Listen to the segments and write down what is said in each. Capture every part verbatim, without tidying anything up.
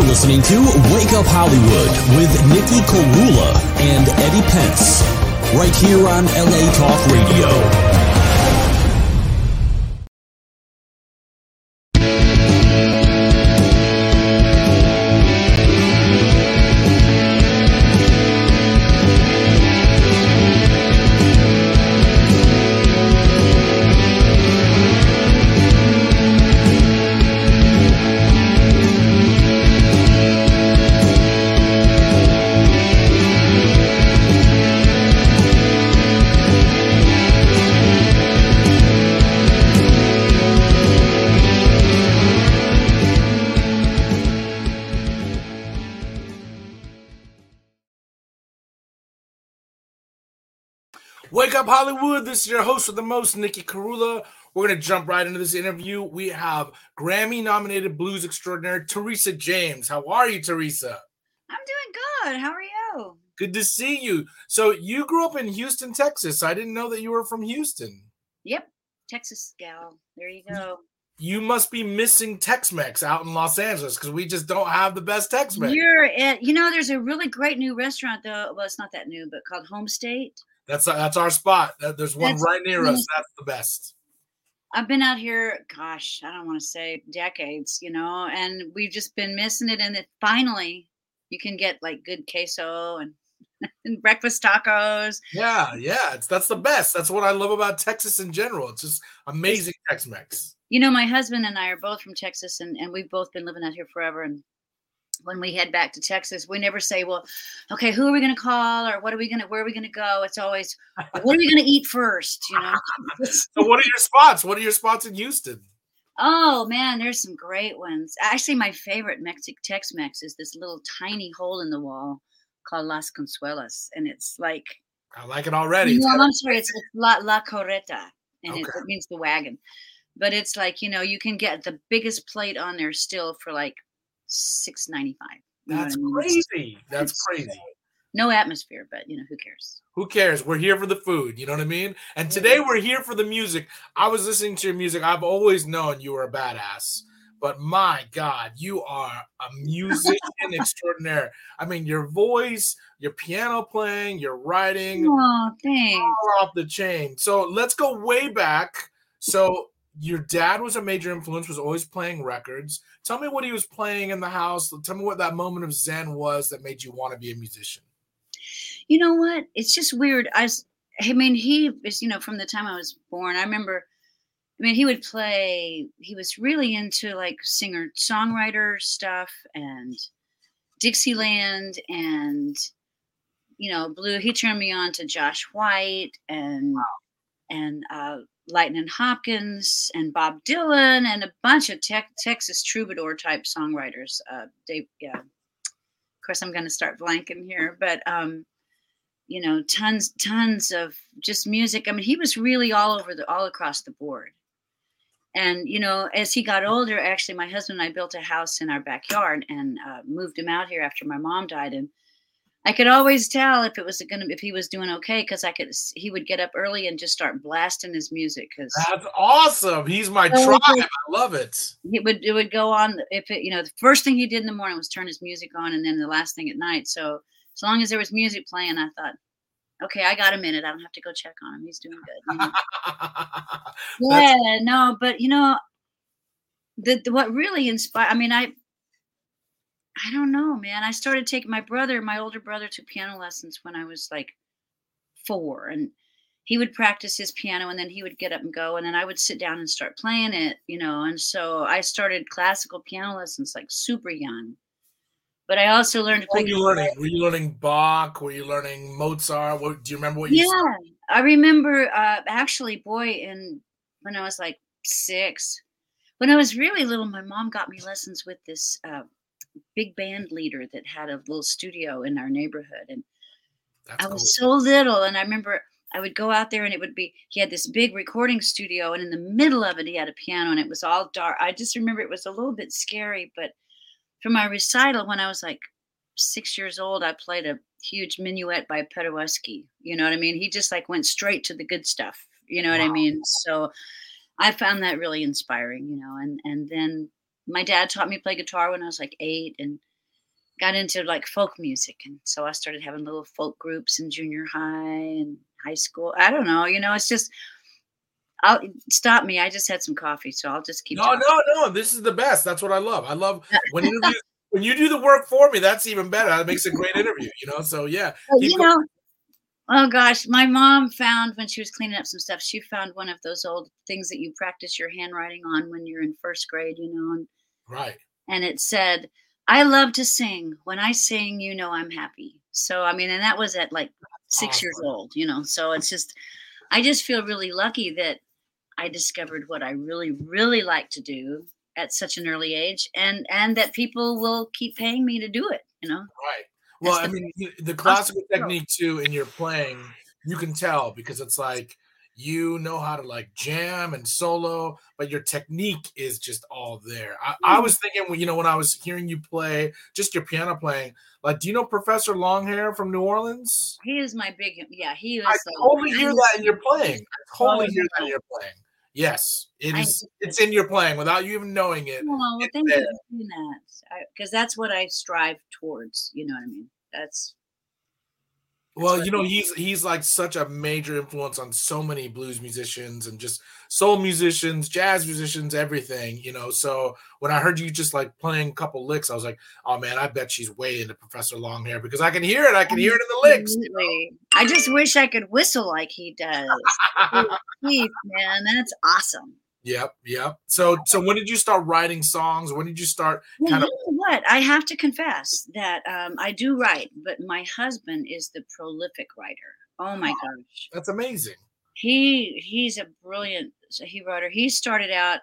listening to Wake Up Hollywood with Nikki Korula and Eddie Pence, right here on L A Talk Radio. Wake Up Hollywood, this is your host with the most, Nikki Korula. We're going to jump right into this interview. We have Grammy-nominated blues extraordinaire, Teresa James. How are you, Teresa? I'm doing good. How are you? Good to see you. So you grew up in Houston, Texas. I didn't know that you were from Houston. Yep, Texas gal. There you go. You must be missing Tex-Mex out in Los Angeles because we just don't have the best Tex-Mex. You're at, you know, there's a really great new restaurant, though. Well, it's not that new, but called Home State. That's that's our spot. There's one That's, right near us. That's the best. I've been out here, gosh, I don't want to say decades, you know, and we've just been missing it. And it, finally, you can get like good queso and, and breakfast tacos. Yeah, yeah, it's that's the best. That's what I love about Texas in general. It's just amazing Tex-Mex. You know, my husband and I are both from Texas, and, and we've both been living out here forever. And when we head back to Texas, we never say, well, okay, who are we going to call, or what are we going to, where are we going to go? It's always, what are we going to eat first? You know? So what are your spots? What are your spots in Houston? Oh man, there's some great ones. Actually, my favorite Mexican Tex-Mex is this little tiny hole in the wall called Las Consuelas. And it's like, I like it already. No, I'm sorry. It's, it's La, La Correta, and Okay. it, it means the wagon. But it's like, you know, you can get the biggest plate on there still for like six ninety-five. That's crazy. That's crazy. No atmosphere, but you know, who cares? Who cares? We're here for the food. You know what I mean? And today we're here for the music. I was listening to your music. I've always known you were a badass, but my God, you are a musician extraordinaire. I mean, your voice, your piano playing, your writing, Oh, thanks. all off the chain. So let's go way back. So your dad was a major influence, was always playing records. Tell me what he was playing in the house. Tell me what that moment of zen was that made you want to be a musician. You know what? It's just weird. I, was, I mean, he is, you know, from the time I was born, I remember, I mean, he would play, he was really into like singer songwriter stuff and Dixieland and, you know, blue. He turned me on to Josh White and, wow. and, uh, Lightning Hopkins and Bob Dylan and a bunch of te- Texas troubadour type songwriters. Uh, they, yeah, of course, I'm going to start blanking here, but um, you know, tons, tons of just music. I mean, he was really all over the, all across the board. And you know, as he got older, actually, my husband and I built a house in our backyard and uh, moved him out here after my mom died, and I could always tell if it was gonna if he was doing okay because I could he would get up early and just start blasting his music because that's awesome. He's my so tribe. I love it. It would it would go on if it you know the first thing he did in the morning was turn his music on and then the last thing at night. So as long as there was music playing, I thought, okay, I got a minute. I don't have to go check on him. He's doing good. You know? Yeah, no, but you know, the, the what really inspired. I mean, I. I don't know, man. I started taking my brother, my older brother took piano lessons when I was like four, and he would practice his piano and then he would get up and go. And then I would sit down and start playing it, you know? And so I started classical piano lessons like super young, but I also learned to play. What were you learning? Were you learning Bach? Were you learning Mozart? What, do you remember what you Yeah, started? I remember uh, actually, boy, in when I was like six, when I was really little, my mom got me lessons with this, uh, big band leader that had a little studio in our neighborhood. And That's I was cool. so little. And I remember I would go out there and it would be, he had this big recording studio and in the middle of it, he had a piano and it was all dark. I just remember it was a little bit scary, but for my recital, when I was like six years old, I played a huge minuet by Paderewski. You know what I mean? He just like went straight to the good stuff. You know what Wow. I mean? So I found that really inspiring, you know, and, and then my dad taught me to play guitar when I was like eight, and got into like folk music. And so I started having little folk groups in junior high and high school. I don't know, you know, it's just, I'll stop me. I just had some coffee, so I'll just keep No, talking. no, no. This is the best. That's what I love. I love when interviews, when you do the work for me, that's even better. That makes a great interview, you know? So yeah. Well, keep you going. know, oh gosh, my mom found when she was cleaning up some stuff, she found one of those old things that you practice your handwriting on when you're in first grade, you know, and, Right. and it said, "I love to sing. When I sing, you know I'm happy." So, I mean, and that was at like six Awesome. years old, you know, so it's just, I just feel really lucky that I discovered what I really, really like to do at such an early age, and and that people will keep paying me to do it, you know? Right. Well, That's I the mean, you the awesome classical thrill. technique too in your playing, you can tell because it's like you know how to like jam and solo, but your technique is just all there. I, I Yeah. was thinking, when you know, when I was hearing you play, just your piano playing, like, do you know Professor Longhair from New Orleans? He is my big yeah, he I was like totally I hear that in listen your playing. I oh, totally hear that in no. your playing. Yes, it I is. It's in your playing without you even knowing it. Oh, well, It's thank there. you for doing that. Because that's what I strive towards, you know what I mean? That's that's Well, what you know, he's he's like such a major influence on so many blues musicians and just soul musicians, jazz musicians, everything, you know. So when I heard you just like playing a couple licks, I was like, oh man, I bet she's way into Professor Longhair because I can hear it. I can hear it in the licks. absolutely. I just wish I could whistle like he does. Please, man, that's awesome. Yep, yep. So so when did you start writing songs? When did you start Well, kind you of know what? I have to confess that um, I do write, but my husband is the prolific writer. Oh my gosh. that's amazing. He he's a brilliant he writer. He started out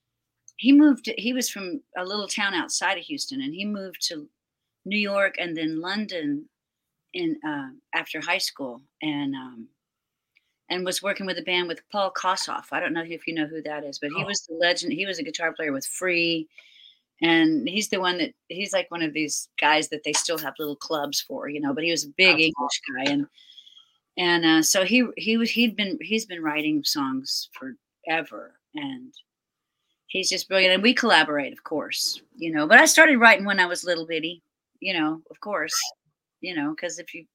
he moved to, he was from a little town outside of Houston, and he moved to New York and then London in uh, after high school, and um, and was working with a band with Paul Kossoff. I don't know if you know who that is, but he Oh, was the legend. He was a guitar player with Free, and he's the one that he's like one of these guys that they still have little clubs for, you know. But he was a big that's English guy, and and uh, so he he was he'd been he's been writing songs forever, and he's just brilliant. And we collaborate, of course, you know. But I started writing when I was little bitty, you know, of course, you know, because if you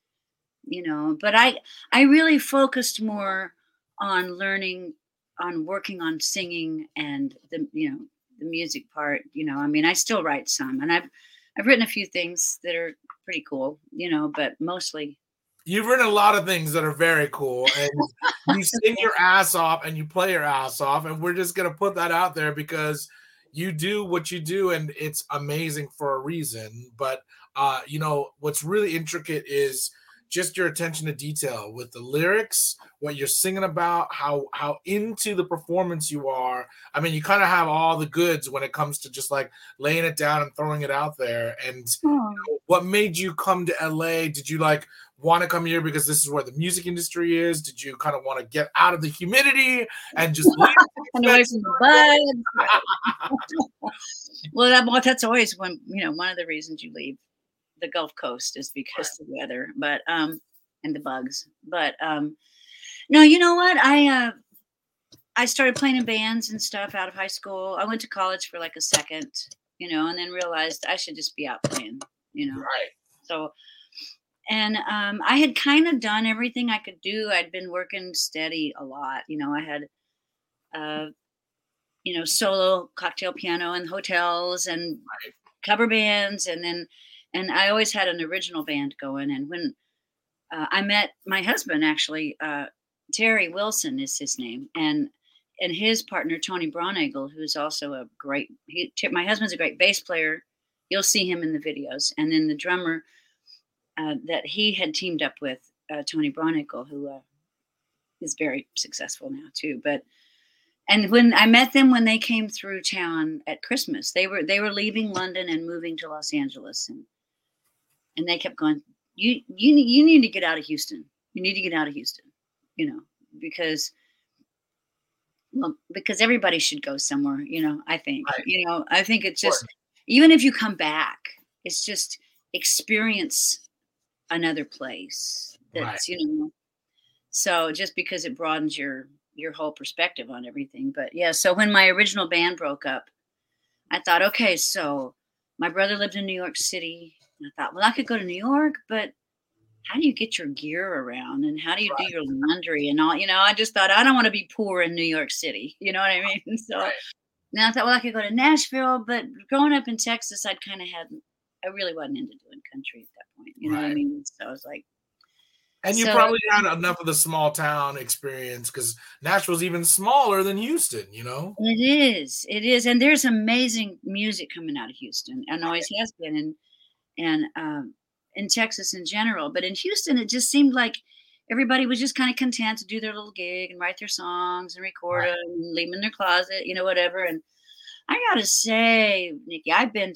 you know but i i really focused more on learning on working on singing and the you know the music part, you know. I mean, I still write some, and i've i've written a few things that are pretty cool, you know, but mostly You've written a lot of things that are very cool, and you sing your ass off and you play your ass off, and we're just gonna put that out there because you do what you do, and it's amazing for a reason. But uh, you know, what's really intricate is just your attention to detail with the lyrics, what you're singing about, how how into the performance you are. I mean, you kind of have all the goods when it comes to just like laying it down and throwing it out there. And oh, what made you come to L A? Did you like want to come here because this is where the music industry is? Did you kind of want to get out of the humidity and just leave? and away from the buds. Well, that, well, that's always when, you know, one of the reasons you leave the Gulf Coast is because of the weather, but um and the bugs. But um no, you know what? I uh I started playing in bands and stuff out of high school. I went to college for like a second, you know, and then realized I should just be out playing, you know. Right. So and um I had kind of done everything I could do. I'd been working steady a lot, you know. I had uh you know, solo cocktail piano in hotels and Right. cover bands, and then and I always had an original band going. And when uh, I met my husband, actually, uh, Terry Wilson is his name, and and his partner Tony Braunagel, who's also a great. He, my husband's a great bass player. You'll see him in the videos, and then the drummer uh, that he had teamed up with, uh, Tony Braunagel, who uh, is very successful now too. But and when I met them when they came through town at Christmas, they were they were leaving London and moving to Los Angeles, and and they kept going, you you need you need to get out of Houston. You need to get out of Houston, you know, because well, because everybody should go somewhere, you know, I think. Right. You know, I think it's Sure. just even if you come back, it's just experience another place Right. that's, you know, so just because it broadens your your whole perspective on everything. But yeah, so when my original band broke up, I thought, okay, so my brother lived in New York City. And I thought, well, I could go to New York, but how do you get your gear around and how do you right. do your laundry and all? You know, I just thought, I don't want to be poor in New York City. You know what I mean? So right. now I thought, well, I could go to Nashville, but growing up in Texas, I'd kind of had, I really wasn't into doing country at that point. You know right. what I mean? So I was like, and you so, probably had enough of the small town experience because Nashville's even smaller than Houston, you know? It is. It is. And there's amazing music coming out of Houston and always has been. And, and, um, in Texas in general, but in Houston, it just seemed like everybody was just kind of content to do their little gig and write their songs and record right. them and leave them in their closet, you know, whatever. And I gotta say, Nikki, I've been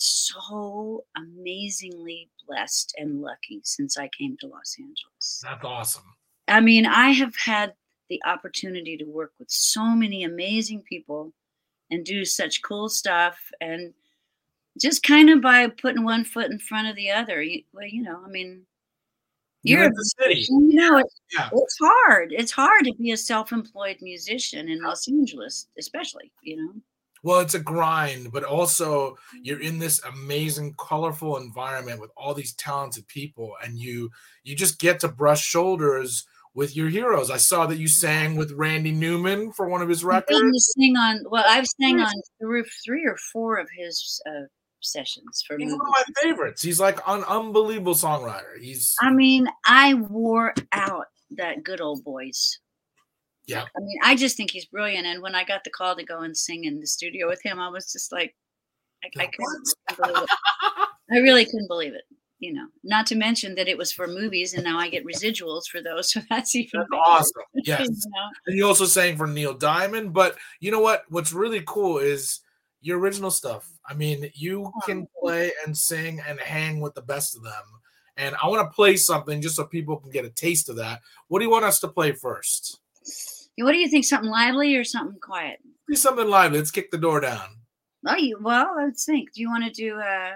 so amazingly blessed and lucky since I came to Los Angeles. That's awesome. I mean, I have had the opportunity to work with so many amazing people and do such cool stuff, and just kind of by putting one foot in front of the other. You, well, you know, I mean, you're, you're in the city. You know, it, yeah. it's hard. It's hard to be a self-employed musician in Los Angeles, especially, you know. Well, it's a grind, but also you're in this amazing, colorful environment with all these talented people, and you you just get to brush shoulders with your heroes. I saw that you sang with Randy Newman for one of his records. I sing on, well, I've sang on three, three or four of his uh, sessions for He's movies. one of my favorites. He's like an unbelievable songwriter. He's. I mean, I wore out that Good Old Boys. Yeah. I mean, I just think he's brilliant. And when I got the call to go and sing in the studio with him, I was just like, I, I couldn't believe it. I really couldn't believe it. You know, not to mention that it was for movies, and now I get residuals for those. So that's even that's better. awesome. Yes. You know? And you also sang for Neil Diamond. But you know what? What's really cool is your original stuff. I mean, you can play and sing and hang with the best of them. And I want to play something just so people can get a taste of that. What do you want us to play first? What do you think? Something lively or something quiet? Do something lively. Let's kick the door down. Oh, you, well, let's think. Do you want to do uh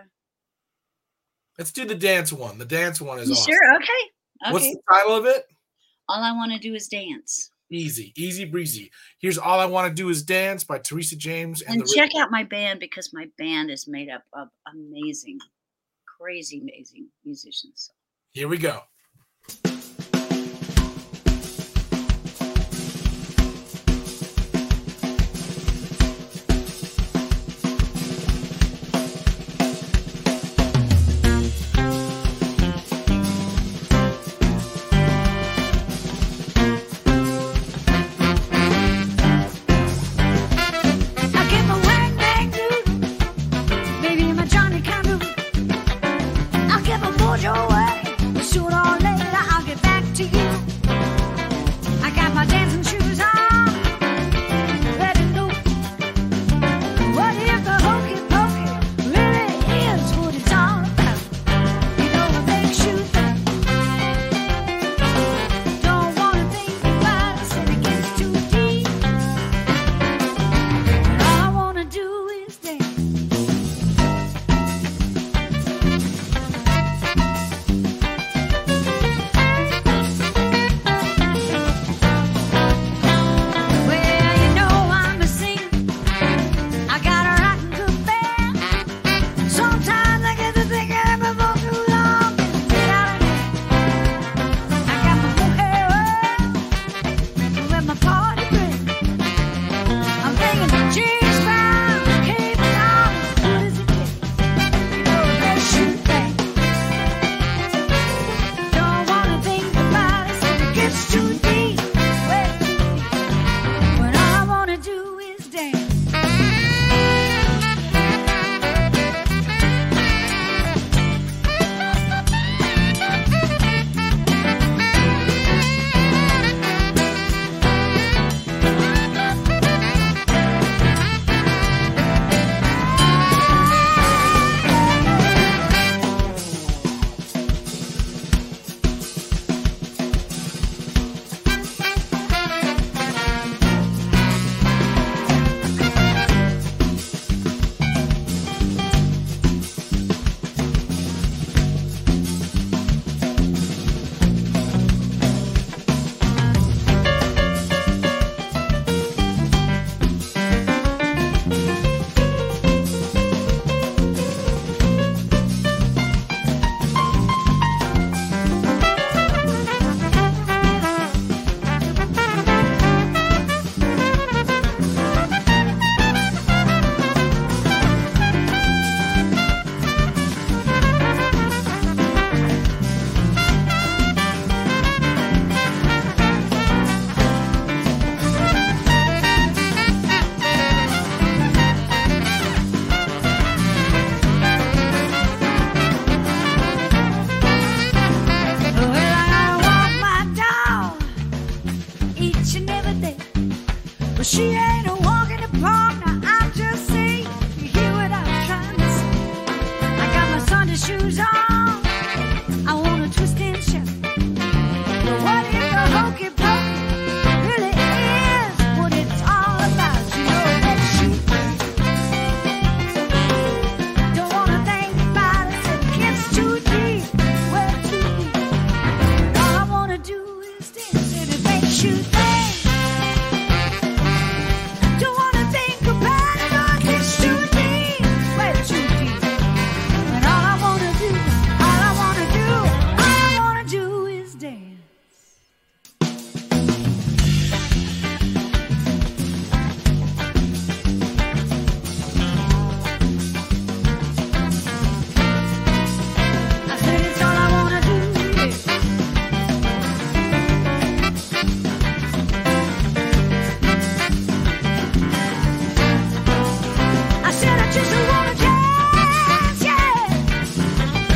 Let's do the dance one. The dance one is you awesome. Sure, okay. okay. What's the title of it? All I Want to Do Is Dance. Easy, easy breezy. Here's All I Want to Do Is Dance by Teresa James. And, and the check out my band, because my band is made up of amazing, crazy, amazing musicians. Here we go. I'll give a mojo away. Sooner or later, I'll get back. should think. Don't wanna think about it, or it's too deep, way too deep. And all I wanna do, all I wanna do, all I wanna do is dance. I said it's all I wanna do. I said I just wanna dance, yeah.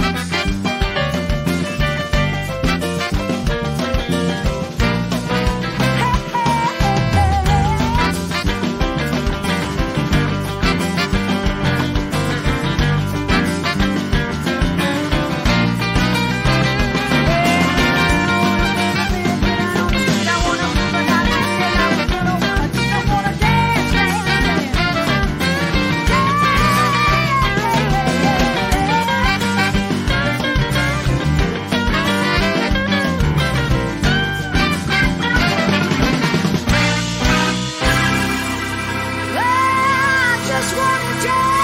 I just wanna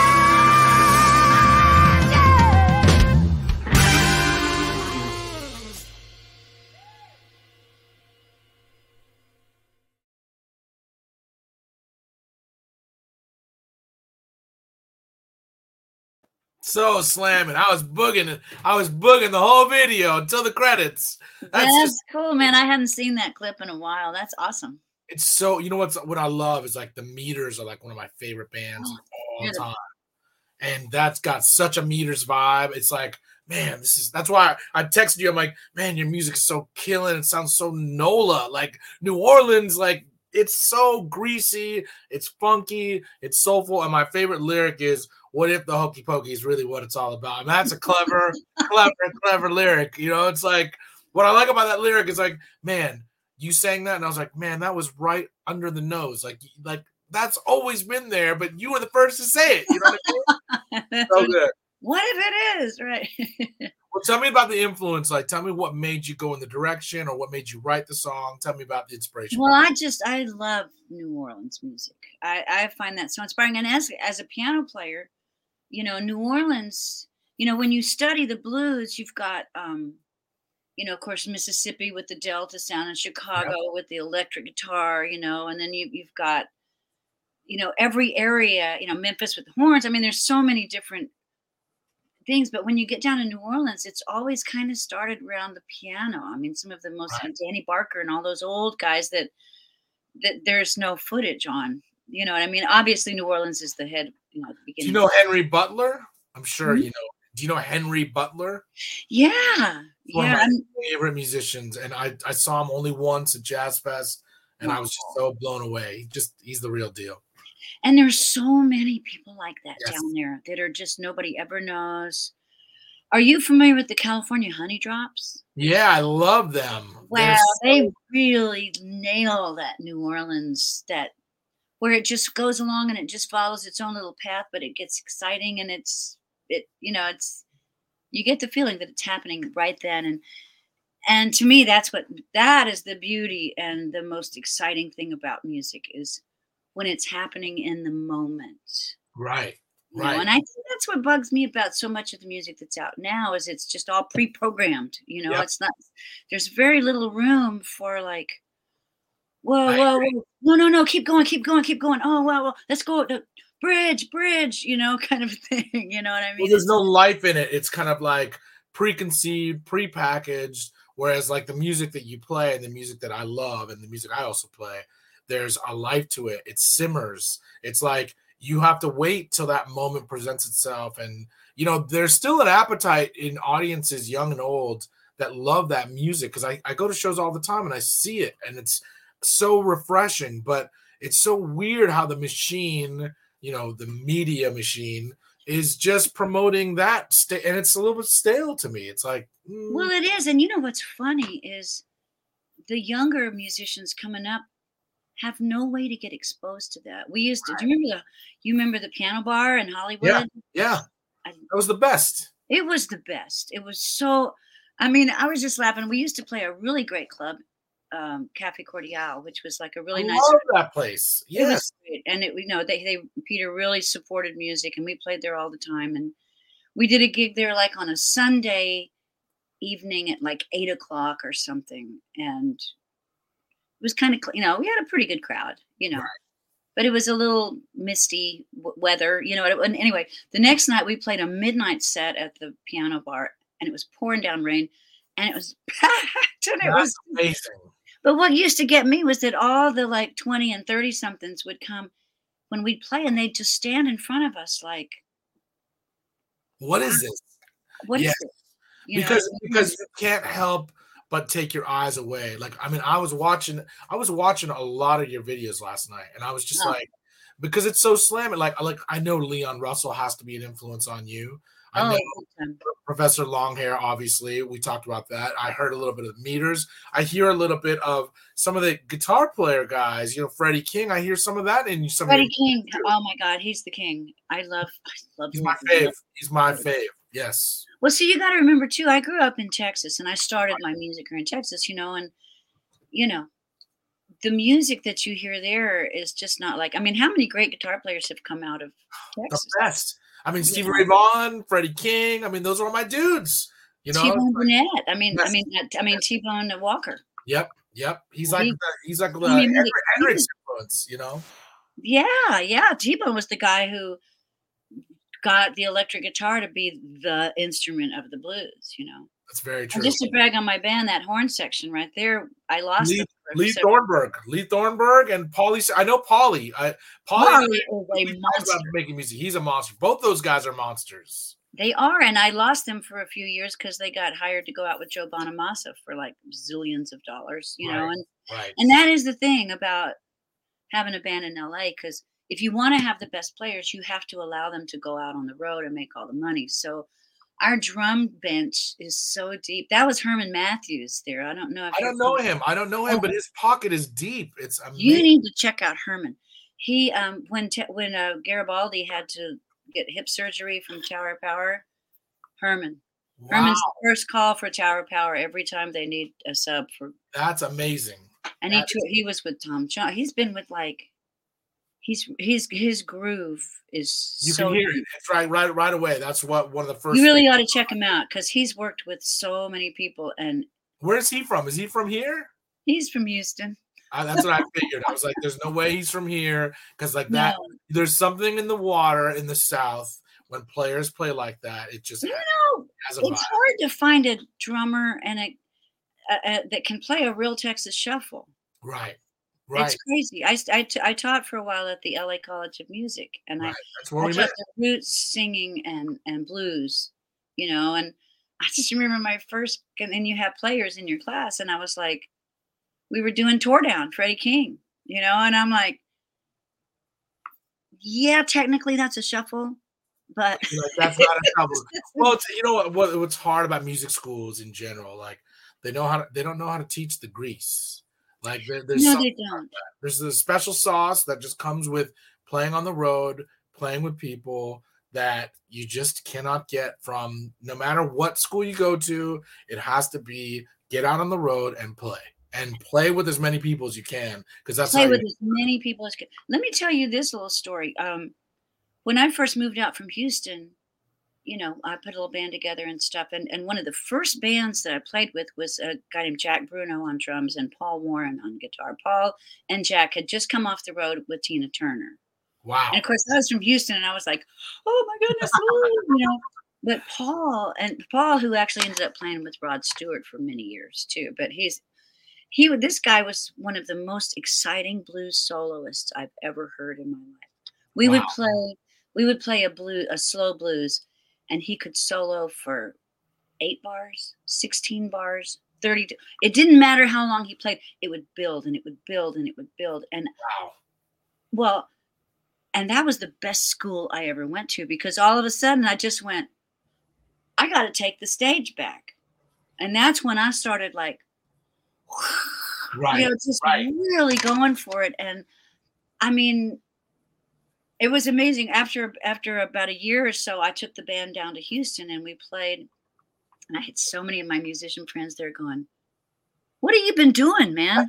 dance, yeah. So slamming. I was booging. I was booging the whole video until the credits. That's That's just. cool, man. I hadn't seen that clip in a while. That's awesome. It's so. You know what's what I love is like the Meters are like one of my favorite bands of all You're the- time, and that's got such a Meters vibe. It's like, man, this is. That's why I texted you. I'm like, man, your music's so killing. It sounds so NOLA, like New Orleans. Like it's so greasy. It's funky. It's soulful. And my favorite lyric is, "What if the hokey pokey is really what it's all about?" And that's a clever, clever, clever lyric. You know, it's like what I like about that lyric is like, man, you sang that, and I was like, man, that was right under the nose. Like, like that's always been there, but you were the first to say it. You know what I mean? That's So what, good. what if it is, right? Well, tell me about the influence. Like, tell me what made you go in the direction, or what made you write the song. Tell me about the inspiration. Well, I just I love New Orleans music. I, I find that so inspiring. And as as a piano player, you know, New Orleans, you know, when you study the blues, you've got um, you know, of course, Mississippi with the Delta sound, and Chicago with the electric guitar, you know, and then you you've got, you know, every area, you know, Memphis with the horns. I mean, there's so many different things, but when you get down to New Orleans, it's always kind of started around the piano. I mean, some of the most Right. Danny Barker and all those old guys that that there's no footage on. You know what I mean? Obviously, New Orleans is the head. You know, at the Do beginning. you know Henry Butler? I'm sure Mhm. you know. Do you know Henry Butler? Yeah, One yeah. of my I'm- favorite musicians, and I I saw him only once at Jazz Fest, and I was just so blown away. Just he's the real deal. And there's so many people like that Yes. down there that are just nobody ever knows. Are you familiar with the California Honey Drops? Yeah, I love them. They're Wow, so- they really nail that New Orleans, that where it just goes along and it just follows its own little path, but it gets exciting and it's it you know it's you get the feeling that it's happening right then. and and to me that's what that is the beauty and the most exciting thing about music is when it's happening in the moment. right, You know, right. and I think that's what bugs me about so much of the music that's out now is it's just all pre-programmed. You know, Yep. it's not. There's very little room for like, whoa, I whoa, whoa, no, no, no, keep going, keep going, keep going. Oh, wow, well, let's go to bridge, bridge. You know, kind of thing. You know what I mean? Well, there's It's- no life in it. It's kind of like preconceived, prepackaged. Whereas, like the music that you play and the music that I love and the music I also play, there's a life to it. It simmers. It's like you have to wait till that moment presents itself. And, you know, there's still an appetite in audiences, young and old, that love that music. Because I, I go to shows all the time and I see it, and it's so refreshing. But it's so weird how the machine, you know, the media machine, is just promoting that. Sta- and it's a little bit stale to me. It's like, mm, Well, it is, and you know what's funny is the younger musicians coming up have no way to get exposed to that. We used to. Do you remember the? You remember the piano bar in Hollywood? yeah, I- that was the best. It was the best. It was so. I mean, I was just laughing. We used to play a really great club um, Cafe Cordial, which was like a really I nice. love that place. It was Yes. great, and it you know they they Peter really supported music, and we played there all the time, and we did a gig there like on a Sunday evening at like eight o'clock or something, and it was kind of you know we had a pretty good crowd, you know. Right. But it was a little misty w- weather, you know. And anyway, the next night we played a midnight set at the piano bar, and it was pouring down rain, and it was packed, and it That's was amazing. But what used to get me was that all the like twenty and thirty somethings would come when we'd play, and they'd just stand in front of us like, What is this? "What is Yes. this?" You know? Because because you can't help but take your eyes away. Like, I mean, I was watching I was watching a lot of your videos last night, and I was just Oh. like, because it's so slamming. Like, like I know Leon Russell has to be an influence on you. I Oh, know big time. Professor Longhair, obviously, we talked about that. I heard a little bit of Meters. I hear a little bit of some of the guitar player guys. You know, Freddie King. I hear some of that in some. Freddie of your, King. Oh my God, he's the king. I love, I love. he's my him. fave. He's my fave. Yes. Well, see, you got to remember too. I grew up in Texas, and I started my music career in Texas. You know, and you know, the music that you hear there is just not like. I mean, how many great guitar players have come out of The Texas? best. I mean, Stevie Yeah. Ray Vaughan, Freddie King. I mean, those are all my dudes. You know. T-Bone Like, Burnett. I mean, I Yes. mean, that- I mean, T-Bone Walker. yep. Yep. He's He- like the, he's like the I mean, Hendrix, he- Hendrix influence. You know. Yeah, yeah. T-Bone was the guy who got the electric guitar to be the instrument of the blues. You know, That's very true. and just to brag on my band, that horn section right there, I lost Lee, them for Lee several- Thornburg, Lee Thornburg, and Paulie. I know Paulie. I Paulie Paulie is we a talked monster. about making music. He's a monster. Both those guys are monsters. They are, and I lost them for a few years because they got hired to go out with Joe Bonamassa for like zillions of dollars. You know, Right. and Right. and that is the thing about having a band in L A, because if you want to have the best players, you have to allow them to go out on the road and make all the money. So our drum bench is so deep. That was Herman Matthews there. I don't know if I you're don't know familiar. him. I don't know him, Oh. but his pocket is deep. It's You amazing. need to check out Herman. He um when te- when uh, Garibaldi had to get hip surgery from Tower Power, Herman. Wow, Herman's the first call for Tower Power every time they need a sub for. that's amazing. And he That took, he was with Tom John. He's been with like, he's he's his groove is You so can hear deep. it. It's right, right, right away. That's what one of the first. You really ought to check him out because he's worked with so many people, and Where is he from? Is he from here? he's from Houston. I, that's what I figured. I was like, "There's no way he's from here," because like that, No, there's something in the water in the South when players play like that. It just you has, know, has a it's vibe. hard to find a drummer and a, a, a that can play a real Texas shuffle. Right, right, It's crazy. I, I, t- I taught for a while at the L A College of Music, and right. I That's where I we taught met. the roots singing and and blues, you know, and I just remember my first, and then you have players in your class, and I was like, we were doing Tour Down, Freddie King, you know, and I'm like, yeah, technically that's a shuffle, but You're like, that's not a trouble. Well, it's, you know what, what? What's hard about music schools in general? Like they know how to, they don't know how to teach the grease. Like there, there's no, some, they don't. there's a special sauce that just comes with playing on the road, playing with people that you just cannot get from no matter what school you go to. It has to be get out on the road and play and play with as many people as you can because that's Play how with you, as many people as can. Let me tell you this little story. Um, when I first moved out from Houston, you know, I put a little band together and stuff. And, and one of the first bands that I played with was a guy named Jack Bruno on drums and Paul Warren on guitar. Paul and Jack had just come off the road with Tina Turner. wow. And of course, I was from Houston, and I was like, "Oh my goodness!" Ooh, you know. But Paul and Paul, who actually ended up playing with Rod Stewart for many years too, but he's he would this guy was one of the most exciting blues soloists I've ever heard in my life. We would Wow. play we would play a blue a slow blues, and he could solo for eight bars, sixteen bars, thirty. It didn't matter how long he played; it would build and it would build and it would build. And Wow. well. And that was the best school I ever went to because all of a sudden I just went, I got to take the stage back. And that's when I started like, Right. you know, just right. really going for it. And I mean, it was amazing. After after about a year or so, I took the band down to Houston and we played. And I had so many of my musician friends there going, what have you been doing, man?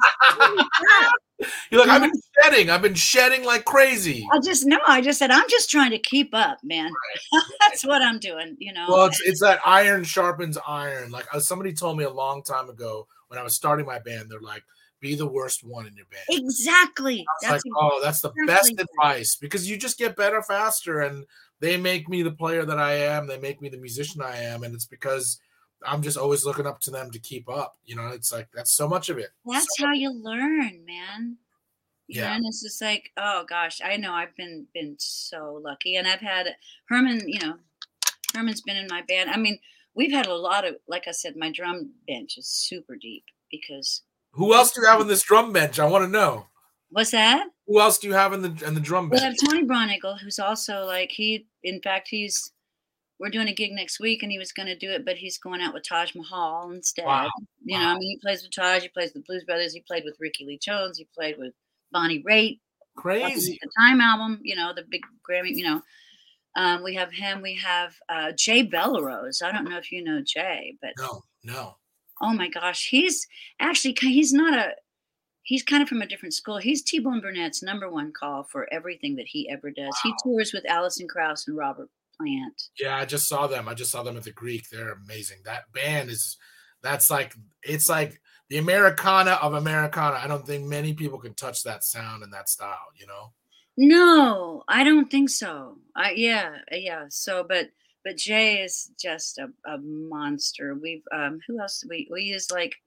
You're like, I've been shedding. I've been shedding like crazy. I just no. I just said I'm just trying to keep up, man. Right. That's what I'm doing. You know. Well, it's it's that iron sharpens iron. Like uh, somebody told me a long time ago when I was starting my band, they're like, be the worst one in your band. Exactly. That's like, oh, that's the exactly. best advice because you just get better faster, and they make me the player that I am. They make me the musician I am, and it's because I'm just always looking up to them to keep up. You know, it's like that's so much of it. That's so how you learn, man. You yeah. know, and it's just like, oh gosh, I know I've been been so lucky, and I've had Herman. You know, Herman's been in my band. I mean, we've had a lot of, like I said, my drum bench is super deep because. Who else do you have in this drum bench? I want to know. What's that? Who else do you have in the in the drum bench? We have Tony Bronigal, who's also like he. In fact, he's. We're doing a gig next week, and he was going to do it, but he's going out with Taj Mahal instead. Wow. You wow. know, I mean, he plays with Taj, he plays with Blues Brothers, he played with Ricky Lee Jones, he played with Bonnie Raitt. Crazy. The Time album, you know, the big Grammy, you know. Um, we have him. We have uh, Jay Bellerose. I don't know if you know Jay, but no, no. Oh my gosh, he's actually he's not a. He's kind of from a different school. He's T-Bone Burnett's number one call for everything that he ever does. Wow. He tours with Alison Krauss and Robert Plant. Yeah, I just saw them. I just saw them at the Greek. They're amazing. That band is. That's like it's like the Americana of Americana. I don't think many people can touch that sound and that style. You know. No, I don't think so. I yeah, yeah. So, but but Jay is just a, a monster. We've um, who else? We we use like,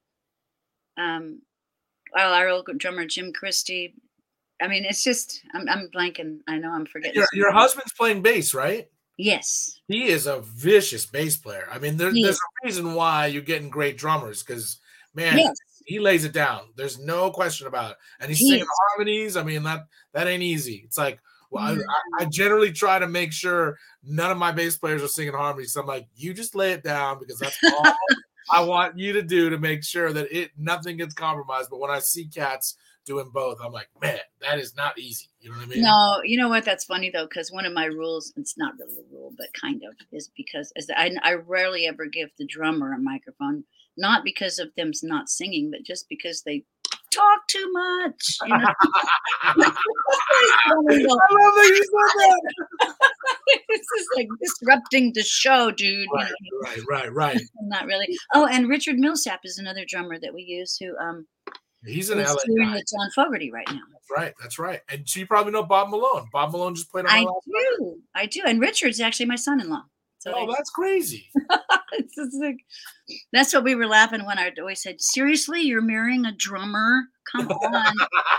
um, well, our old drummer Jim Christie. I mean, it's just I'm I'm blanking. I know I'm forgetting. Your, your husband's playing bass, right? Yes. He is a vicious bass player. I mean, there, there's a reason why you're getting great drummers because man. Yes. He lays it down. There's no question about it. And he's he singing is. harmonies. I mean, that that ain't easy. It's like, well, mm-hmm. I, I generally try to make sure none of my bass players are singing harmonies. So I'm like, you just lay it down because that's all I want you to do to make sure that it nothing gets compromised. But when I see cats doing both, I'm like, man, that is not easy. You know what I mean? No, you know what? That's funny though, because one of my rules, it's not really a rule, but kind of, is because as I, I rarely ever give the drummer a microphone. Not because of them not singing, but just because they talk too much. You know? I love that you said that. This is like disrupting the show, dude. Right, you know? right, right, right. Not really. Oh, and Richard Millsap is another drummer that we use who um he's an L A touring with John Fogerty right now. That's right, that's right. And so you probably know Bob Malone. Bob Malone just played on my I last do, record. I do. And Richard's actually my son-in-law. So oh, that's crazy. It's just like, that's what we were laughing when I always said, seriously, you're marrying a drummer? Come on.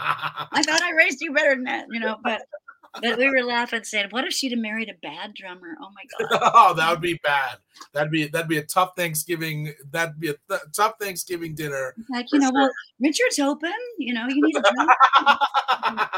I thought I raised you better than that, you know, but but we were laughing saying, what if she'd have married a bad drummer? Oh my God. Oh, that would be bad. That'd be that'd be a tough Thanksgiving. That'd be a th- tough Thanksgiving dinner. Like, you know, sure. Well, Richard's open, you know, you need a drummer.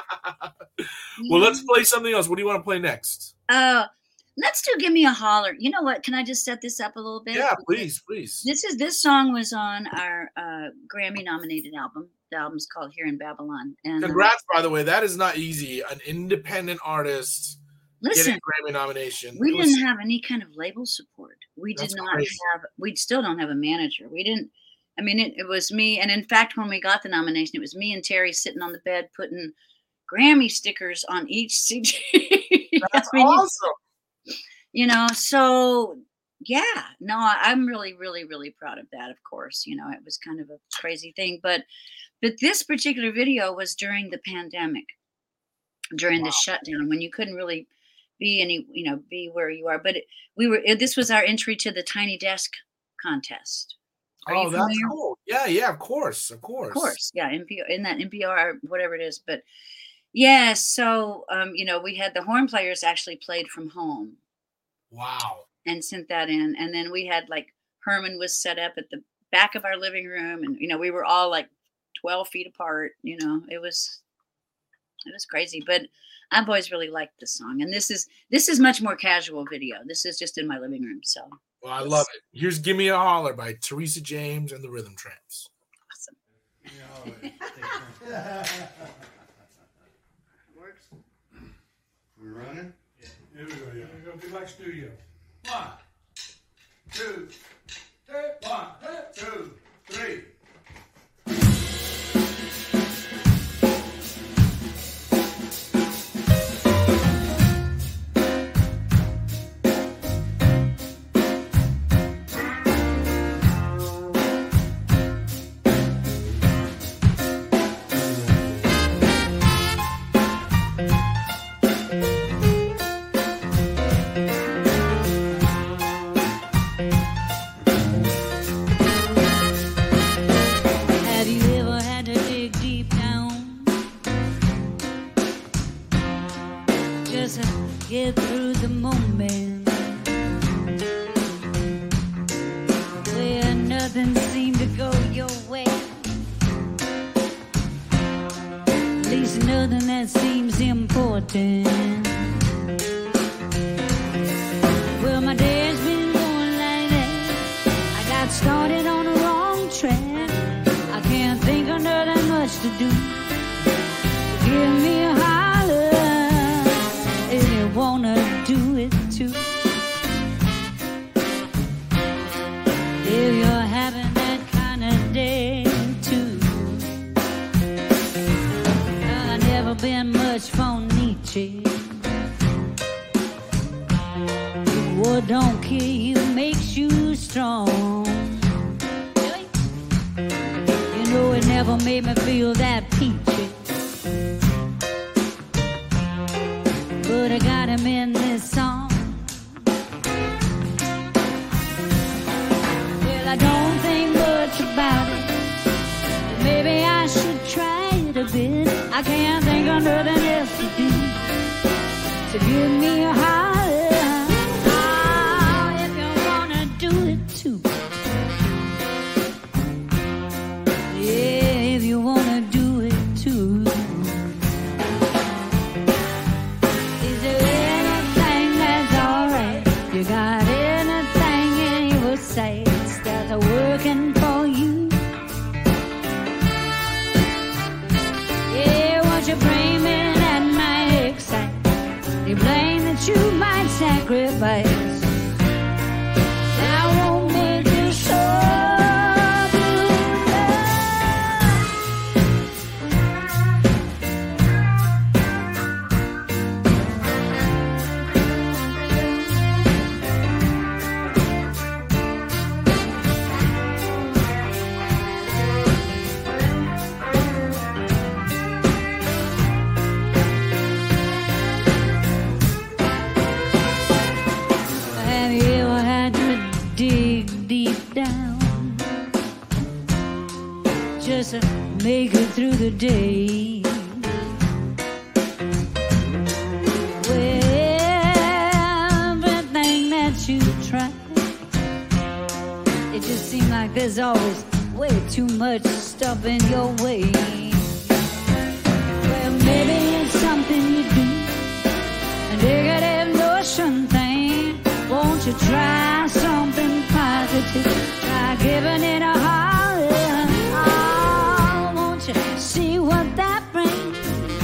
Well, let's play something else. What do you want to play next? Uh Let's do Give Me a Holler. You know what? Can I just set this up a little bit? Yeah, please, please. This is this song was on our uh, Grammy nominated album. The album's called Here in Babylon. And congrats, um, by the way. That is not easy. An independent artist listen, getting a Grammy nomination. We it didn't was, have any kind of label support. We did not crazy. have. We still don't have a manager. We didn't. I mean, it, it was me. And in fact, when we got the nomination, it was me and Terry sitting on the bed putting Grammy stickers on each C D. That's I mean, awesome. You know, so yeah, no, I'm really, really, really proud of that. Of course, you know, it was kind of a crazy thing, but, but this particular video was during the pandemic, during wow. the shutdown when you couldn't really be any, you know, be where you are. But it, we were. It, this was our entry to the Tiny Desk contest. Are oh, that's cool. Yeah, yeah, of course, of course, of course, yeah. N P R in that N P R, whatever it is, but yeah. So, um, you know, we had the horn players actually played from home. Wow. And sent that in. And then we had like Herman was set up at the back of our living room. And, you know, we were all like twelve feet apart. You know, it was, it was crazy. But I've always really liked this song. And this is, this is much more casual video. This is just in my living room. So. Well, I love it. Here's Give Me a Holler by Teresa James and the Rhythm Tramps. Awesome. Works. We're running? Here we go, yeah. We're going to do like studio. One, two, three, one, two, three. get through the moment where nothing seemed to go your way. At least nothing that seems important. Well, my day's been going like that. I got started on the wrong track. I can't think of nothing much to do. Give me a holler if you wanna do it too. If you're having that kind of day too. I've never been much for Nietzsche. What don't kill you makes you strong. You know it never made me feel that peachy. But I got him in this song. Well, I don't think much about it, but maybe I should try it a bit. I can't think of nothing else to do. So give me a holler, oh, if you wanna do it too. Yeah, if you wanna do it too. You got anything in your sights that's working for you? Yeah, won't you bring me that might excite? You blame that you might sacrifice. I won't make you so. Just to make it through the day. Well, everything that you try, it just seems like there's always way too much stuff in your way. Well, maybe it's something you do, a negative notion thing. Won't you try something positive? Try giving it a heart. See what that brings.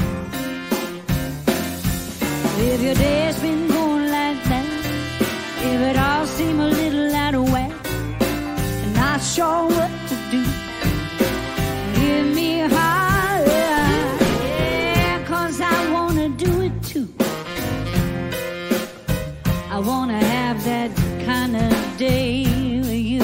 If your day's been going like that, if it all seems a little out of whack, and not sure what to do, give me a holler, yeah, 'cause I wanna do it too. I wanna have that kind of day with you.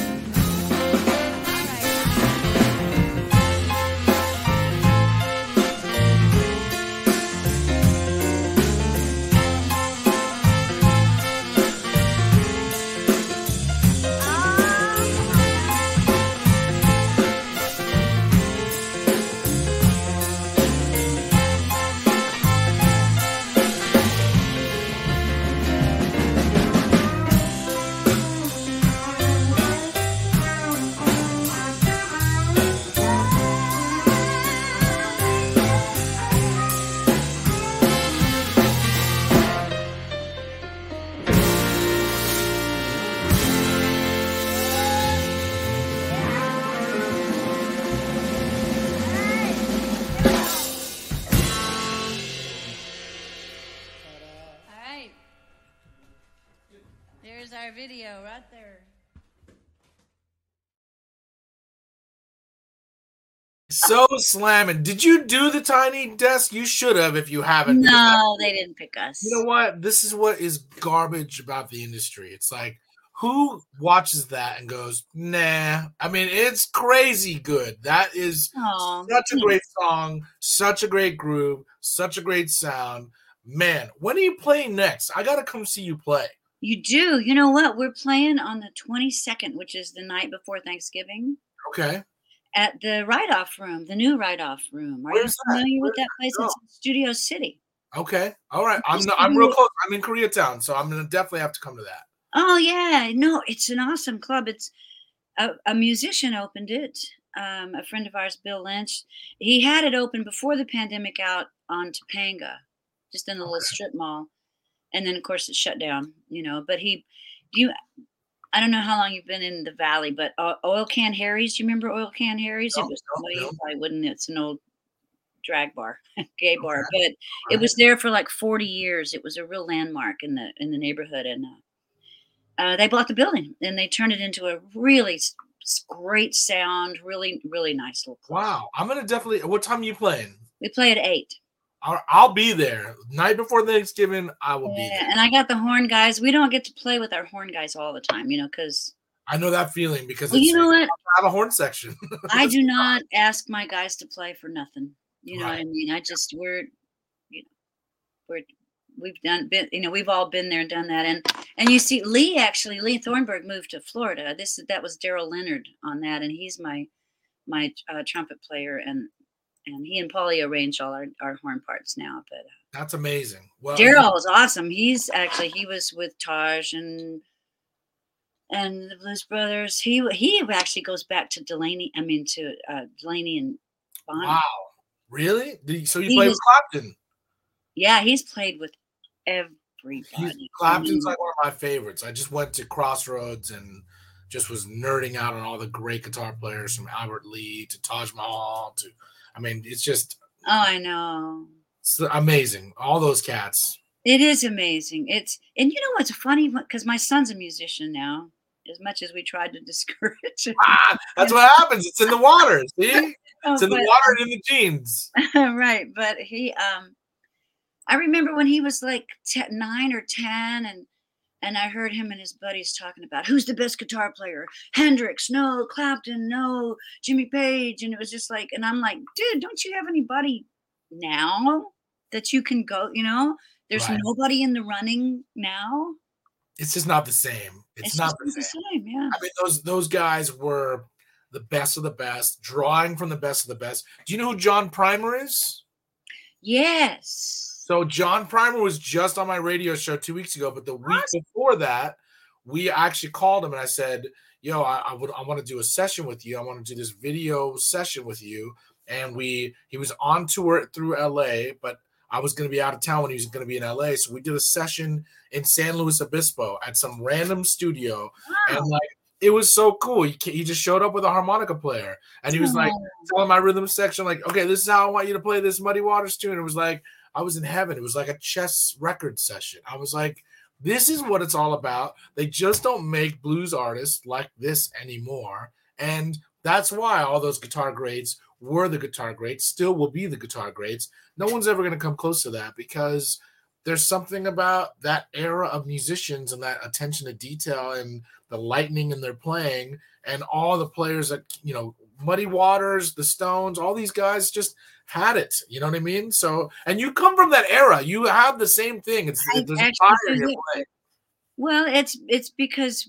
Our video right there. So slamming. Did you do the Tiny Desk? You should have if you haven't. No, they didn't pick us. You know what? This is what is garbage about the industry. It's like, who watches that and goes, nah? I mean, it's crazy good. That is Aww. Such a great song, such a great groove, such a great sound. Man, when are you playing next? I got to come see you play. You do. You know what? We're playing on the twenty-second, which is the night before Thanksgiving. Okay. At the Write-Off Room, the new Write-Off Room. Are Where's you familiar that? with that place? That it's in Studio City. Okay. All right. I'm not, I'm real close. I'm in Koreatown, so I'm gonna definitely have to come to that. Oh yeah, no, it's an awesome club. It's a, a musician opened it. Um, a friend of ours, Bill Lynch, he had it open before the pandemic out on Topanga, just in the little strip mall, and then of course it shut down. You know, but he, you, I don't know how long you've been in the valley, but uh, Oil Can Harry's. Do you remember Oil Can Harry's? No, It was no, well, you no. probably wouldn't. It's an old drag bar, gay bar, Okay. but it Right. was there for like forty years. It was a real landmark in the in the neighborhood, and uh, uh, they bought the building and they turned it into a really s- s- great sound, really really nice little club. Wow. I'm gonna definitely. What time are you playing? We play at eight. I'll, I'll be there. Night before Thanksgiving, I will be Yeah, there. and I got the horn guys. We don't get to play with our horn guys all the time, you know, because I know that feeling because well, it's, you know what? I have a horn section. I do not ask my guys to play for nothing. You know what I Right. mean? I just we're, you know, we're we've done been you know we've all been there and done that, and and you see Lee actually Lee Thornburg moved to Florida. This that was Daryl Leonard on that, and he's my my uh, trumpet player, and and he and Paulie arrange all our, our horn parts now. But uh, That's amazing. Well, Daryl is awesome. He's actually he was with Taj and and the Blues Brothers. He he actually goes back to Delaney. I mean to uh, Delaney and Bonham. wow. Really? Did you- so you He played was- with Clapton? Yeah, he's played with everybody. He's, Clapton's I mean, like one of my favorites. I just went to Crossroads and just was nerding out on all the great guitar players from Albert Lee to Taj Mahal to, I mean, it's just oh, I know. it's amazing. All those cats. It is amazing. It's and you know what's funny because my son's a musician now. As much as we tried to discourage him, Ah, that's what happens. It's in the water. See? Oh, It's in the but- water and in the genes. right? But he, um, I remember when he was like te- nine or ten, and and I heard him and his buddies talking about who's the best guitar player. Hendrix, no. Clapton, no. Jimmy Page, and it was just like, and I'm like, dude, don't you have anybody now that you can go? You know, there's Right. nobody in the running now. It's just not the same. It's, It's, not just the not same. the same. Yeah. I mean, those those guys were the best of the best, drawing from the best of the best. Do you know who John Primer is? Yes. So John Primer was just on my radio show two weeks ago, but the week Awesome. before that, we actually called him and I said, "Yo, I, I would I want to do a session with you. I want to do this video session with you." And we he was on tour through L A, but I was going to be out of town when he was going to be in L A. So we did a session in San Luis Obispo at some random studio, Wow. and like it was so cool. He ca- he just showed up with a harmonica player, and he was like Oh. telling my rhythm section, like, "Okay, this is how I want you to play this Muddy Waters tune." It was like I was in heaven. It was like a chess record session. I was like, this is what it's all about. They just don't make blues artists like this anymore. And that's why all those guitar greats were the guitar greats, still will be the guitar greats. No one's ever going to come close to that because there's something about that era of musicians and that attention to detail and the lightning in their playing and all the players that, you know, Muddy Waters, the Stones, all these guys just had it. You know what I mean? So, and you come from that era. You have the same thing. It's I there's actually fire in do, your yeah. play. Well, it's it's because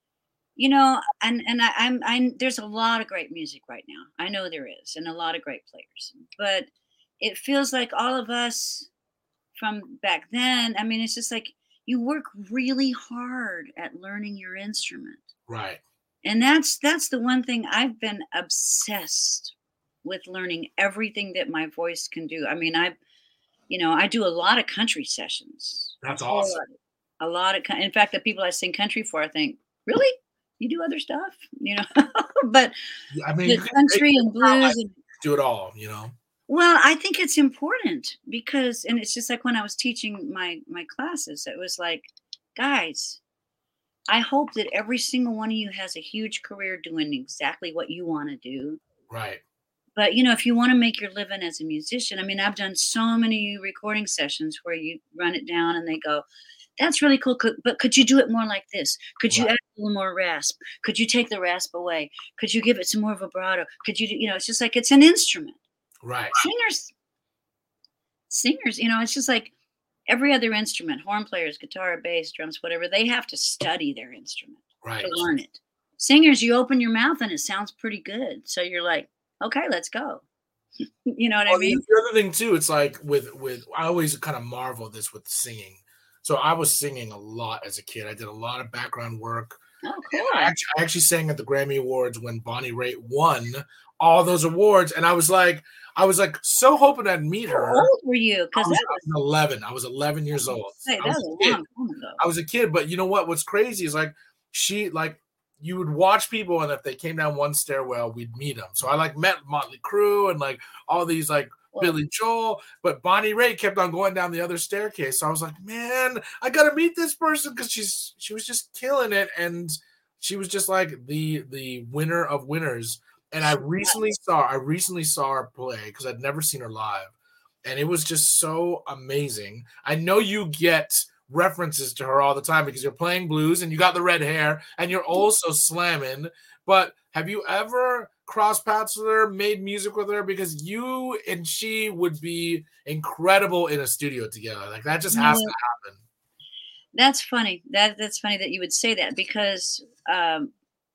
you know, and and I, I'm I there's a lot of great music right now. I know there is, and a lot of great players. But it feels like all of us from back then. I mean, it's just like you work really hard at learning your instrument, Right. and that's that's the one thing I've been obsessed with learning everything that my voice can do. I mean, I, you know, I do a lot of country sessions. That's A whole awesome. lot. A lot of, in fact, the people I sing country for, I think, really, you do other stuff, you know? But I mean, the you can country and it's not like blues, and, do it all, you know? well, I think it's important because, and it's just like when I was teaching my my classes, it was like, guys, I hope that every single one of you has a huge career doing exactly what you want to do. Right. But you know, if you want to make your living as a musician, I mean, I've done so many recording sessions where you run it down and they go, "That's really cool, could, but could you do it more like this? Could you Right. add a little more rasp? Could you take the rasp away? Could you give it some more vibrato? Could you, do, you know?" It's just like it's an instrument. Right. Singers, singers, you know, it's just like every other instrument. Horn players, guitar, bass, drums, whatever. They have to study their instrument Right. to learn it. Singers, you open your mouth and it sounds pretty good, so you're like, okay, let's go. You know what Well, I mean? the other thing too, it's like with with I always kind of marvel this with singing. So I was singing a lot as a kid. I did a lot of background work. Oh, And cool. I actually, I actually sang at the Grammy Awards when Bonnie Raitt won all those awards, and I was like, I was like so hoping I'd meet How her. old were you? I Because was, that I was eleven. I was eleven years old. say, I that was was a a kid. long time ago. I was a kid, but you know what? What's crazy is like she like you would watch people, and if they came down one stairwell, we'd meet them. So I like met Motley Crue and like all these like Well, Billy Joel, but Bonnie Raitt kept on going down the other staircase. So I was like, man, I gotta meet this person because she's she was just killing it, and she was just like the the winner of winners. And I she recently was. saw I recently saw her play because I'd never seen her live, and it was just so amazing. I know you get references to her all the time because you're playing blues and you got the red hair and you're also slamming. But have you ever crossed paths with her, made music with her? Because you and she would be incredible in a studio together. Like that just You has know, to happen. that's funny. That that's funny that you would say that because um,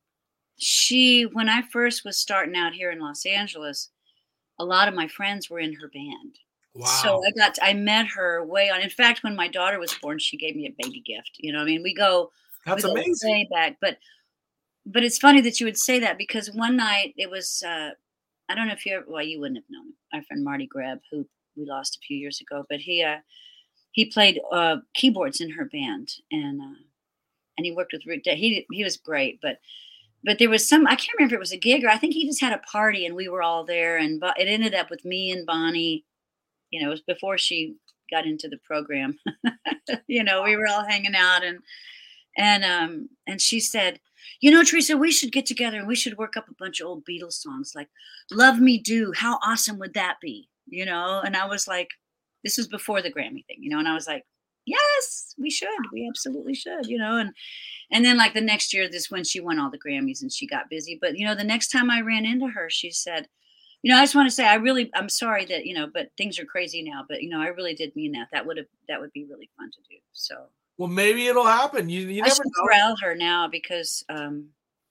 she, when I first was starting out here in Los Angeles, a lot of my friends were in her band. So Wow. I got to, I met her way on. In fact, when my daughter was born, she gave me a baby gift. You know, what I mean, we go we That's go amazing. way back. But but it's funny that you would say that because one night it was uh, I don't know if you ever, well, you wouldn't have known him. My friend Marty Greb, who we lost a few years ago, but he uh, he played uh, keyboards in her band, and uh, and he worked with Rick. Da- He he was great, but but there was some, I can't remember if it was a gig or I think he just had a party and we were all there, and Bo- it ended up with me and Bonnie. You know, it was before she got into the program. You know, we were all hanging out, and and um and she said, you know, Teresa, we should get together and we should work up a bunch of old Beatles songs like "Love Me Do." How awesome would that be? You know, and I was like, this was before the Grammy thing, you know, and I was like, yes, we should, we absolutely should, you know, and and then like the next year, this when she won all the Grammys and she got busy. But you know, the next time I ran into her, she said, you know, I just want to say I really I'm sorry that, you know, but things are crazy now. But you know, I really did mean that. That would have that would be really fun to do. So Well, maybe it'll happen. You you I never should know. corral her now because um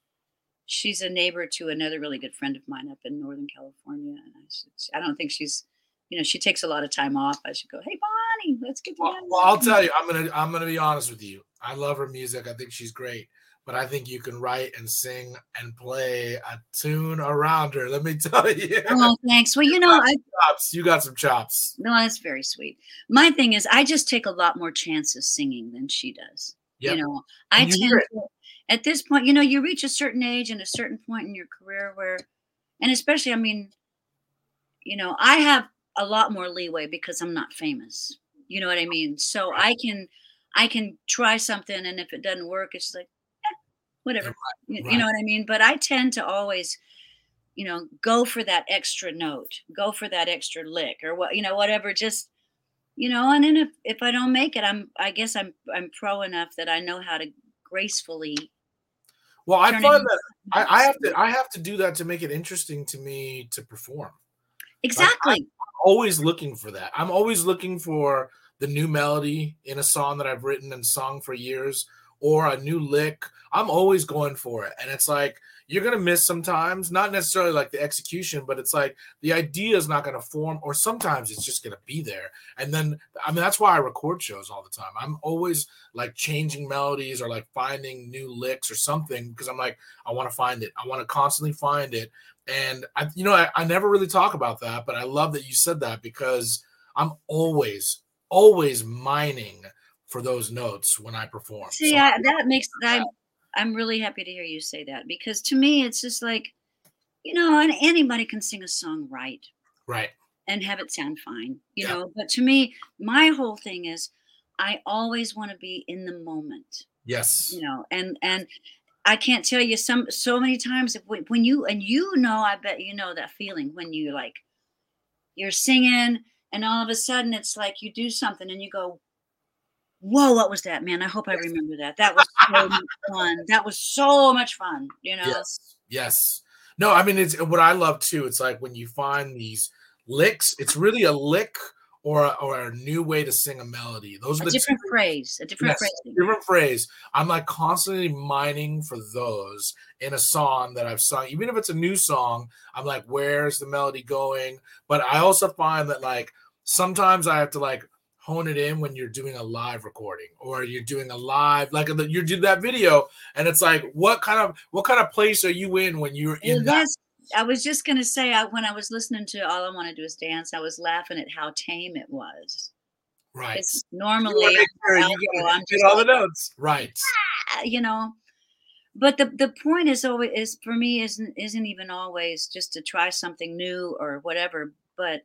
she's a neighbor to another really good friend of mine up in Northern California. And I should I don't think she's, you know, she takes a lot of time off. I should go, hey Bonnie, let's get Well, together. well, I'll tell you, I'm gonna I'm gonna be honest with you. I love her music. I think she's great, but I think you can write and sing and play a tune around her. Let me tell you, Oh, thanks. Well, you you know, got I some chops. You got some chops. no, that's very sweet. My thing is I just take a lot more chances singing than she does. You Yep, know, I and you tend hear it. to at this point, you know, you reach a certain age and a certain point in your career where, and especially, I mean, you know, I have a lot more leeway because I'm not famous. You know what I mean? So Right. I can, I can try something, and if it doesn't work, it's like, eh, whatever. Right. You, you Right. know what I mean? But I tend to always, you know, go for that extra note, go for that extra lick, or what, you know, whatever. Just, you know, and then if if I don't make it, I'm, I guess I'm, I'm pro enough that I know how to gracefully Well, I turn it find into that I, something I else. have to I have to do that to make it interesting to me to perform. Like I'm Exactly. always looking for that. I'm always looking for the new melody in a song that I've written and sung for years, or a new lick. I'm always going for it. And it's like you're gonna miss sometimes, not necessarily like the execution, but it's like the idea is not gonna form, or sometimes it's just gonna be there. And then I mean that's why I record shows all the time. I'm always like changing melodies or like finding new licks or something because I'm like, I want to find it. I want to constantly find it. And I, you know, I, I never really talk about that, but I love that you said that because I'm always, always mining for those notes when I perform. So See, I I, love that makes that. I'm I'm really happy to hear you say that because to me it's just like, you know, and anybody can sing a song right Right. and have it sound fine, you Yeah. know. But to me, my whole thing is I always want to be in the moment, Yes. you know, and and I can't tell you some so many times if when when you and you know, I bet you know that feeling when you like you're singing and all of a sudden it's like you do something and you go, whoa, what was that, man? I hope I Yes. remember that. That was so much fun. That was so much fun, you know? Yes. Yes. No, I mean it's what I love too. It's like when you find these licks, it's really a lick or or a new way to sing a melody. Those are A the different two- phrase. A different Yes, phrase. different phrase. I'm like constantly mining for those in a song that I've sung. Even if it's a new song, I'm like, where's the melody going? But I also find that like sometimes I have to like hone it in when you're doing a live recording or you're doing a live, like you do that video, and it's like, what kind of what kind of place are you in when you're in Well, that? that's, I was just gonna say, I, when I was listening to All I Want to Do Is Dance, I was laughing at how tame it was. Right. It's You normally, wanna make sure you I'm gotta just get all the like, notes. Right. "Ah," you know. But the the point is always is for me isn't isn't even always just to try something new or whatever, but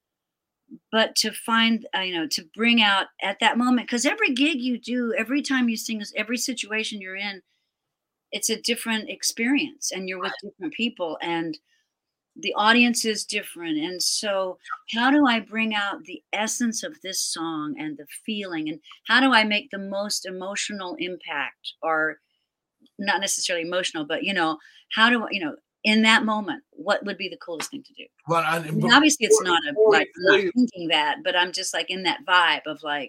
but to find uh, you know to bring out at that moment, because every gig you do, every time you sing, every situation you're in, it's a different experience, and you're with different people, and the audience is different. And so how do I bring out the essence of this song and the feeling, and how do I make the most emotional impact, or not necessarily emotional, but you know how do I, you know in that moment, what would be the coolest thing to do? Well, I, I mean, obviously it's not a before- like I'm before not you- thinking that, but I'm just like in that vibe of like,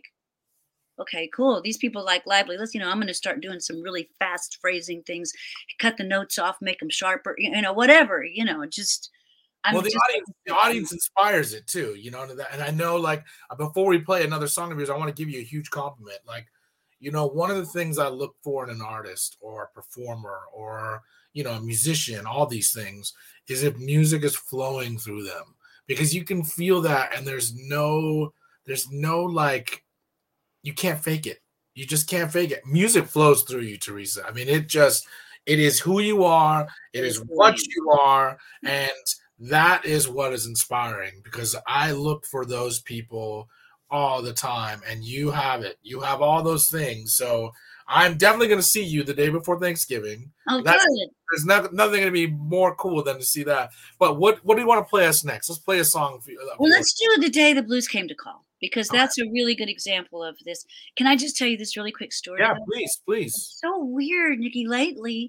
okay, cool, these people like lively, let's, you know I'm going to start doing some really fast phrasing things, cut the notes off, make them sharper, you know whatever, you know just I'm well, the just audience, the audience inspires it too, you know. And I know, like, before we play another song of yours, I want to give you a huge compliment. Like, you know, one of the things I look for in an artist or a performer or, you know, a musician, all these things, is if music is flowing through them, because you can feel that, and there's no, there's no like, you can't fake it. You just can't fake it. Music flows through you, Teresa. I mean, it just, it is who you are. It is what you are, and that is what is inspiring, because I look for those people all the time, and you have it. You have all those things. So I'm definitely going to see you the day before Thanksgiving. oh That's- good. There's no, nothing going to be more cool than to see that. But what what do you want to play us next? Let's play a song for you. Well, let's do The Day the Blues Came to Call, because that's a really good example of this. Can I just tell you this really quick story? Yeah, though? please, please. It's so weird, Nikki. Lately,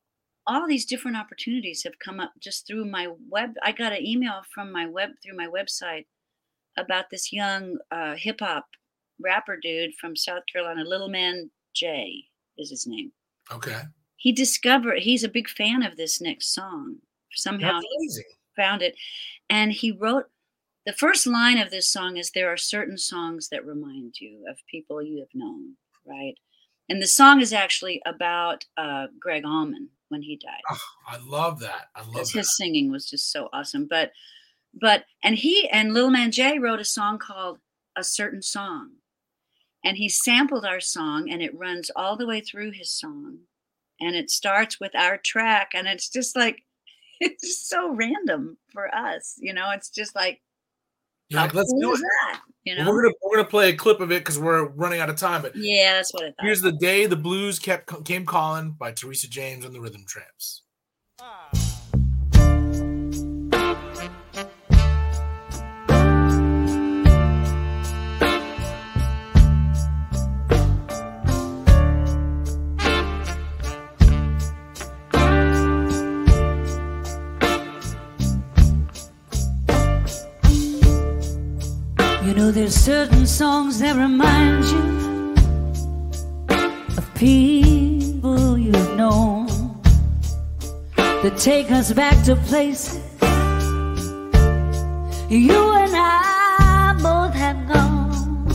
all these different opportunities have come up just through my web. I got an email from my web through my website about this young uh, hip hop rapper dude from South Carolina, Little Man J is his name. Okay. He discovered, he's a big fan of this next song. Somehow That's he amazing. found it. And he wrote, the first line of this song is, there are certain songs that remind you of people you have known, right? And the song is actually about uh, Greg Allman when he died. Oh, I love that. I love Because that. his singing was just so awesome. But, but, and he and Lil Man J wrote a song called A Certain Song. And he sampled our song, and it runs all the way through his song. And it starts with our track, and it's just like, it's just so random for us. You know, it's just like, You're how like, let's cool do is it. that? You Well, know? we're gonna we're gonna play a clip of it because we're running out of time. But Yeah, that's what I thought. here's The Day the Blues kept came calling by Teresa James and the Rhythm Tramps. You know, there's certain songs that remind you of people you've known, that take us back to places you and I both have gone.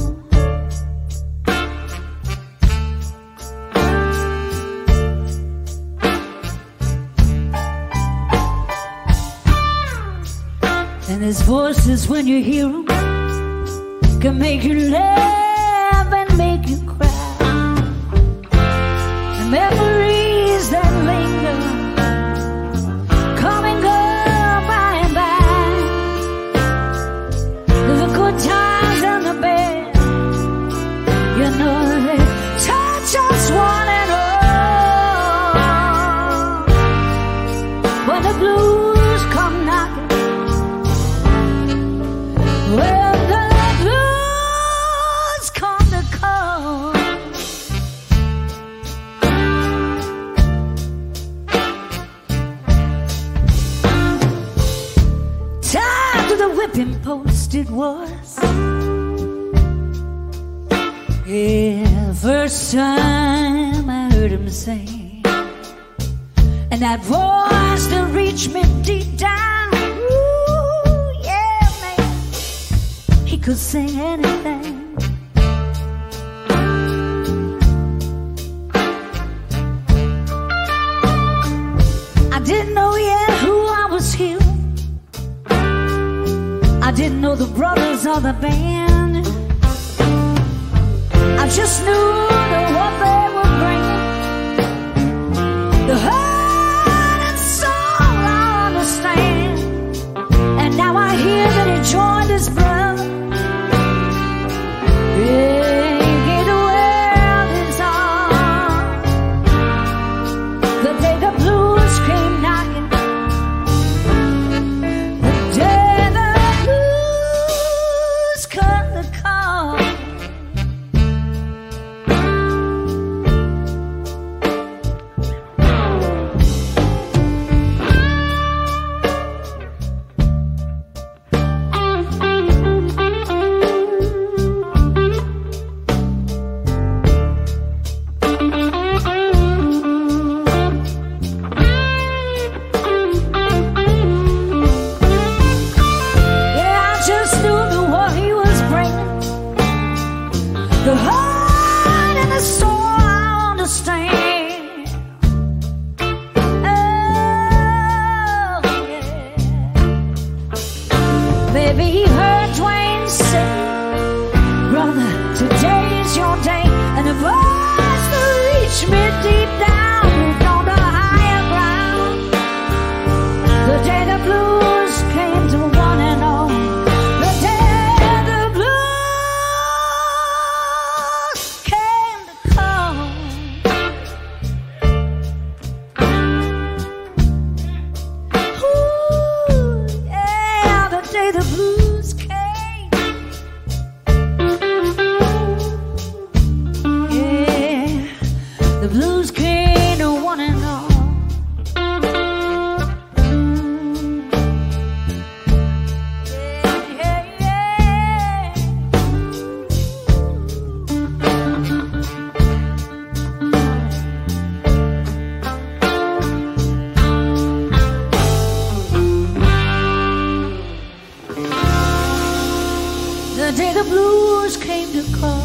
And there's voices when you hear them, can make you laugh and make you cry. The memories that linger, come and go by and by. The good times and the bad, you know they touch us one and all. When the blues come knocking, well, the blues come to call. Tied to the whipping post it was, Yeah, first time I heard him sing, and that voice that reached me deep down. Ooh, yeah, man, he could sing anything. I didn't know yet who I was hearing. I didn't know the brothers or the band. I just knew that what they were bringing, the heart and soul, I understand. And now I hear that he joined his brother. Yeah, he gave the world his arms. The day the blues came knocking, the day the blues come to call. The heart and the soul, I understand. Oh, yeah. Baby, he heard Dwayne say, brother, today's your day. And the voice that reached me deep down moved on the higher ground. The day the blues came to one and all. The day the blues came to call. Ooh, yeah, the day the blues came. Yeah, the blues came to one and all. Yeah, yeah, the day the blues came to call.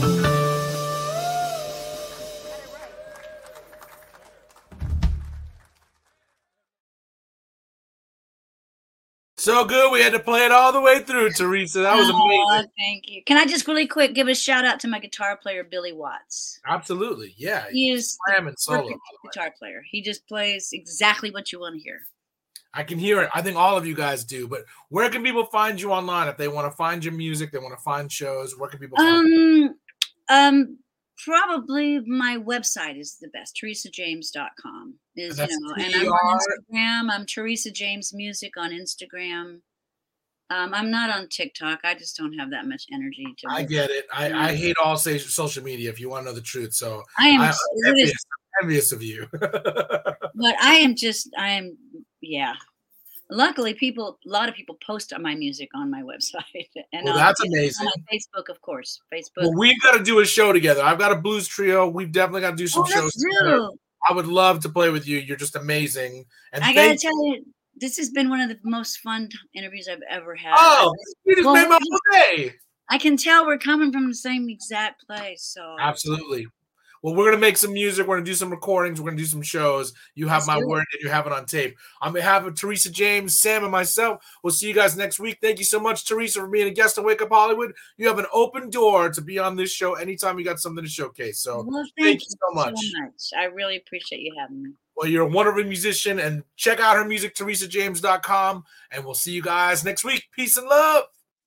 So good. We had to play it all the way through, Teresa. That was Oh, amazing. thank you. Can I just really quick give a shout out to my guitar player, Billy Watts? Absolutely. Yeah. He is the Slamming solo. perfect guitar player. He just plays exactly what you want to hear. I can hear it. I think all of you guys do. But where can people find you online if they want to find your music, they want to find shows? Where can people find you? Um, um, probably my website is the best. Teresa James dot com is, And you that's know, and I'm on T R Instagram. I'm Teresa James Music on Instagram. Um, I'm not on TikTok. I just don't have that much energy to. I get it. I, I hate all sa- social media if you want to know the truth. So I am, I'm it envious, is, envious of you. but I am just, I am, yeah. Luckily, people, a lot of people post on my music on my website, and Well, on- that's and amazing. On my Facebook, of course, Facebook. Well, we've got to do a show together. I've got a blues trio. We've definitely got to do some Oh, shows let's together. do. I would love to play with you. You're just amazing. And I gotta thank tell you, this has been one of the most fun t- interviews I've ever had. Oh, you just Well, made my whole day. I can tell we're coming from the same exact place. So Absolutely. Well, we're gonna make some music. We're gonna do some recordings. We're gonna do some shows. You have Let's my do it. word, and you have it on tape. On behalf of Teresa James, Sam, and myself, we'll see you guys next week. Thank you so much, Teresa, for being a guest on Wake Up Hollywood. You have an open door to be on this show anytime you got something to showcase. So, well, thank you so much. I really appreciate you having me. well, you're a wonderful musician, and check out her music, teresa james dot com, and we'll see you guys next week. Peace and love.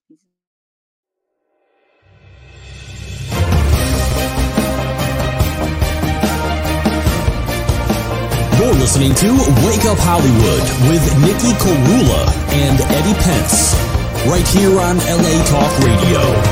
You're listening to Wake Up Hollywood with Nikki Korula and Eddie Pence, right here on L A Talk Radio.